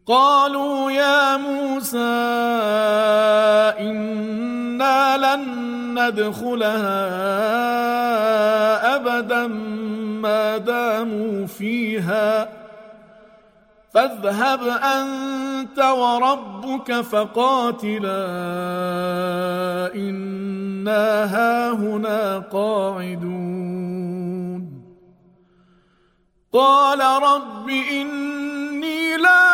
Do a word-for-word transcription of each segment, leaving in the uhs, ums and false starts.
قالوا يا موسى إنا لن ندخلها أبدا ما داموا فيها فاذهب أنت وربك فقاتلا إنا هاهنا قاعدون قال رب إني لا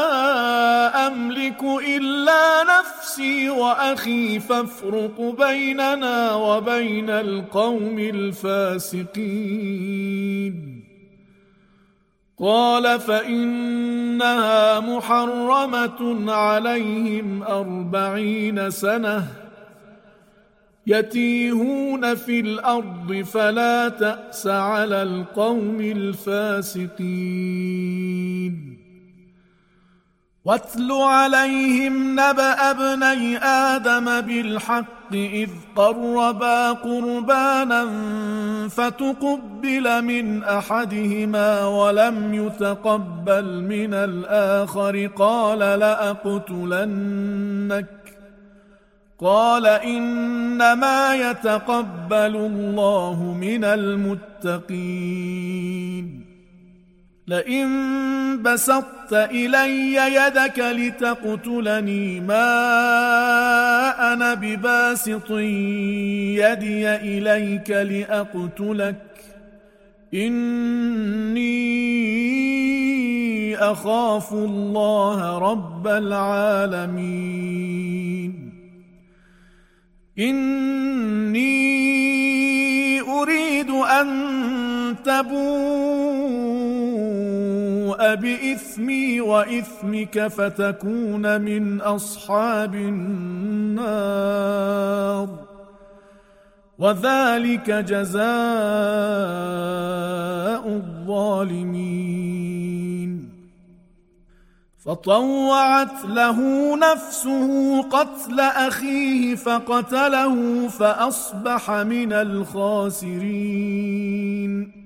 أملك إلا نفسي وأخي فافرق بيننا وبين القوم الفاسقين قال فإنها محرمة عليهم أربعين سنة يتيهون في الأرض فلا تأس على القوم الفاسقين واتل عليهم نبأ ابني آدم بالحق إذ قربا قربانا فتقبل من أحدهما ولم يتقبل من الآخر قال لأقتلنك قال إنما يتقبل الله من المتقين لئن بسطت إلي يدك لتقتلني ما أنا بباسط يدي إليك لأقتلك إني أخاف الله رب العالمين إني أريد أن تبوء بإثمي وإثمك فتكون من أصحاب النار وذلك جزاء الظالمين فطوعت له نفسه قتل أخيه فقتله فأصبح من الخاسرين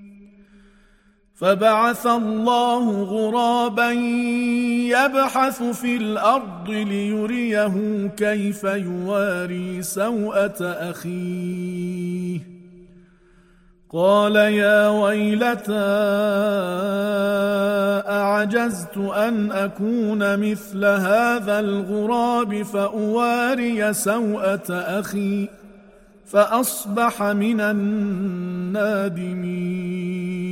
فبعث الله غرابا يبحث في الأرض ليريه كيف يواري سوءة أخيه قال يا ويلتى أعجزت أن أكون مثل هذا الغراب فأواري سوءة أخي فأصبح من النادمين